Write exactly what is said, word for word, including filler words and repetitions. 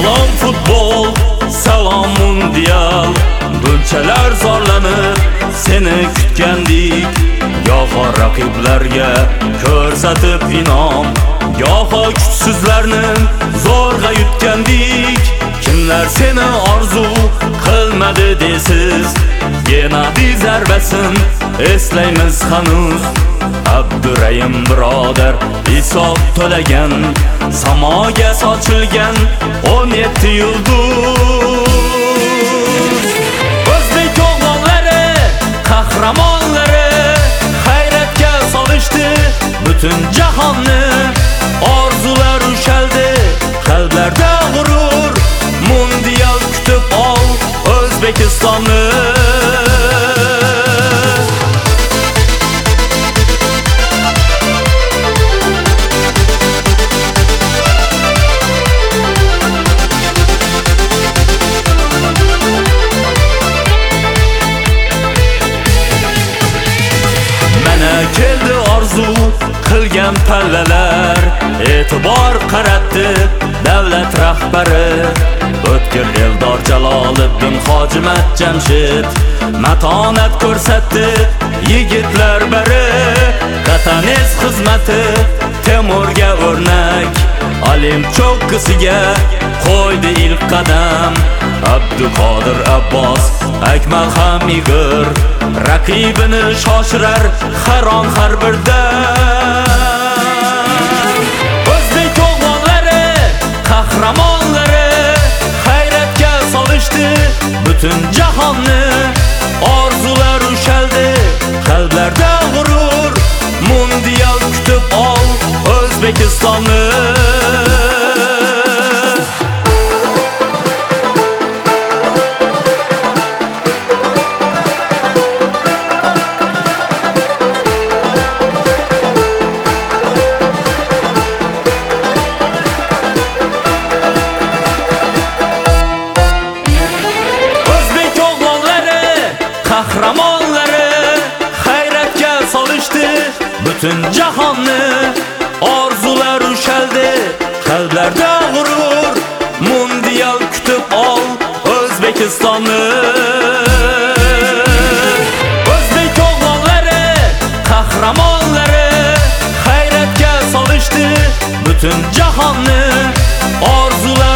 Salom futbol, salom mundial. Bunchalar zorlanib seni kutgandik. Goho raqiblarga ko'rsatib inom, goho kuchsizlarni zo'rg'a yutgandik. Kimlar seni orzu qilmadi desiz, Genadiy zarbasin eslaymiz hanuz. Abdurayim birodar hisob to'lagan, samoga sochilgan o'n yetti yulduz. O'zbek o'g'lonlari, qahramonlari hayratga solishdi butun jahonni. Orzular ushaldi, qalblarda g'urur. Mundial kutib ol O'zbekistonni. Keldi orzu qilgan pallalar, e'tibor qaratdi davlat rahbari. O'tkir Eldor Jaloliddin Hojimat Jamshid matonat ko'rsatdi yigitlar bari. Qatanes xizmati Temurga o'rnak, Olimp cho'qqisiga qo'ydi ilk qadam. Abduqodir Abbos, Akmal ham ig'ir, raqibini shoshirar harom har birdan. O'zbek o'g'lonlari, qahramonlari hayratga solishdi butun jahonni. Orzular ushaldi, qalblarda g'urur. Mundial kutib ol O'zbekistonni. Qahramonlari hayratga solishdi butun jahonni. Orzular ushaldi, qalblarda g'urur. Mundial kutib ol O'zbekistonni. O'zbek o'g'lonlari, qahramonlari hayratga solishdi butun jahonni. Orzular